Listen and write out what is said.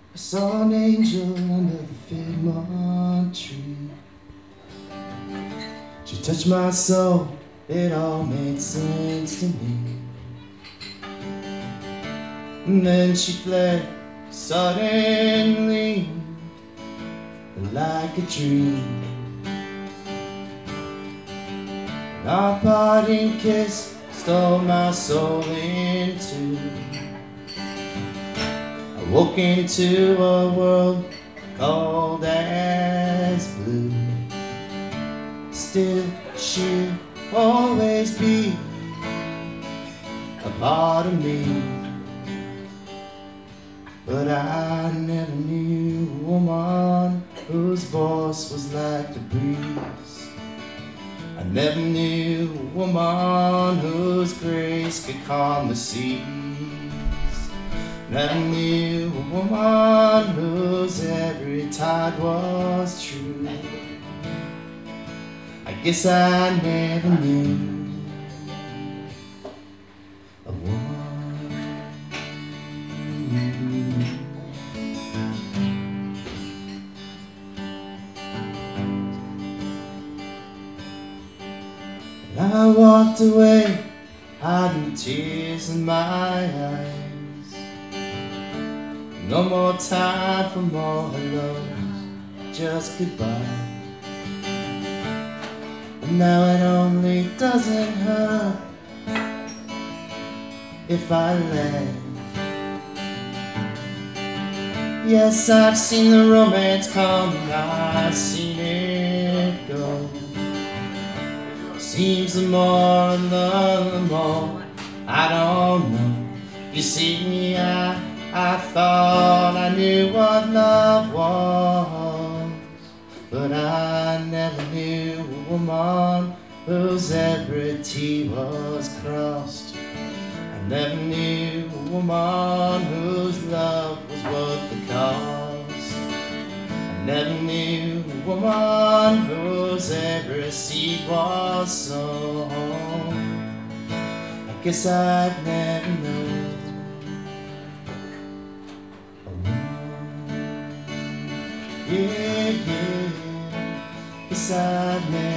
I saw an angel under the fig tree. She touched my soul, it all made sense to me. And then she fled suddenly, like a dream. And our parting kiss stole my soul in two. I woke into a world cold as blue. Still, she'll always be a part of me. But I never knew a woman whose voice was like the breeze. I never knew a woman whose grace could calm the seas. Never knew a woman whose every tide was true. I guess I never knew a woman. And I walked away, hiding tears in my eyes. No more time for more hellos, just goodbye. And now it only doesn't hurt if I laugh. Yes, I've seen the romance come, I've seen it go. Seems the more I love, the more I don't know. You see, I thought I knew what love was, but I never knew a woman whose every T was crossed. I never knew a woman whose love was worth the cost. I never knew a woman whose every seed was sown. I guess I've never known a woman. Yeah, yeah. Guess I've never